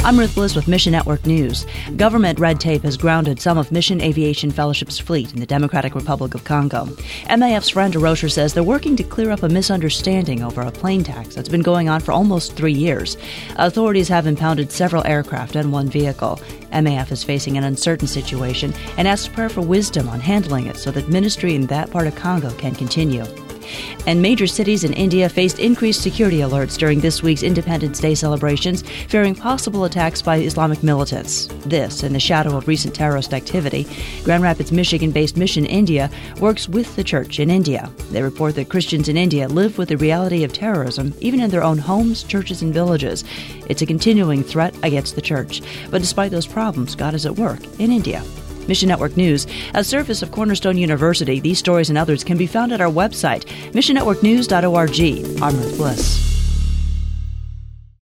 I'm Ruth Bliss with Mission Network News. Government red tape has grounded some of Mission Aviation Fellowship's fleet in the Democratic Republic of Congo. MAF's Fran DeRocher says they're working to clear up a misunderstanding over a plane tax that's been going on for almost 3 years. Authorities have impounded several aircraft and one vehicle. MAF is facing an uncertain situation and asks prayer for wisdom on handling it so that ministry in that part of Congo can continue. And major cities in India faced increased security alerts during this week's Independence Day celebrations, fearing possible attacks by Islamic militants. This in the shadow of recent terrorist activity. Grand Rapids, Michigan-based Mission India works with the church in India. They report that Christians in India live with the reality of terrorism, even in their own homes, churches, and villages. It's a continuing threat against the church. But despite those problems, God is at work in India. Mission Network News, a service of Cornerstone University. These stories and others can be found at our website, missionnetworknews.org. I'm Ruth Bliss.